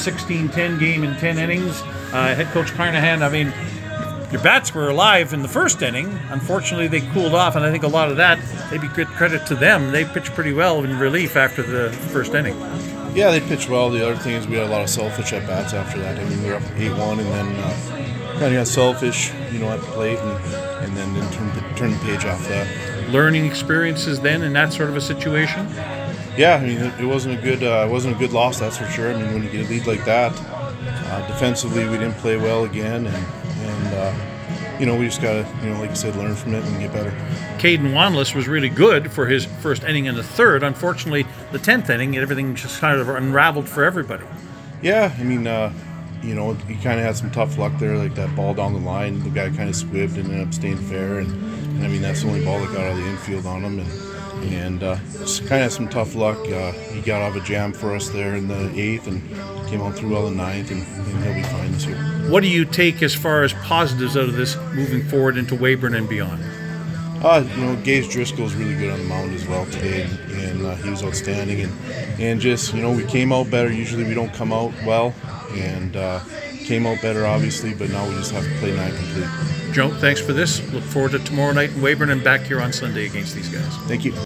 16-10 game in 10 innings. Head coach Carnahan, I mean, your bats were alive in the first inning. Unfortunately, they cooled off, and I think a lot of that, maybe good credit to them. They pitched pretty well in relief after the first inning. Yeah, they pitched well. The other thing is we had a lot of selfish at bats after that. I mean, we were up 8-1, and then kind of got selfish, at the plate, and then turn the page off that. Learning experiences then in that sort of a situation? Yeah, I mean, it wasn't a good loss, that's for sure. I mean, when you get a lead like that, defensively we didn't play well again, and we just got to, like you said, learn from it and get better. Caden Wanless was really good for his first inning in the third. Unfortunately, the 10th inning, everything just kind of unraveled for everybody. Yeah, I mean, he kind of had some tough luck there, like that ball down the line. The guy kind of squibbed and ended up staying fair, and I mean, that's the only ball that got out of the infield on him, and just kind of had some tough luck. He got off a jam for us there in the 8th and came on through well in the 9th, and he'll be fine this year. What do you take as far as positives out of this moving forward into Weyburn and beyond? Gage Driscoll is really good on the mound as well today, and he was outstanding. And just, we came out better. Usually we don't come out well, and came out better, obviously, but now we just have to play 9 complete. Joe, thanks for this. Look forward to tomorrow night in Weyburn and back here on Sunday against these guys. Thank you.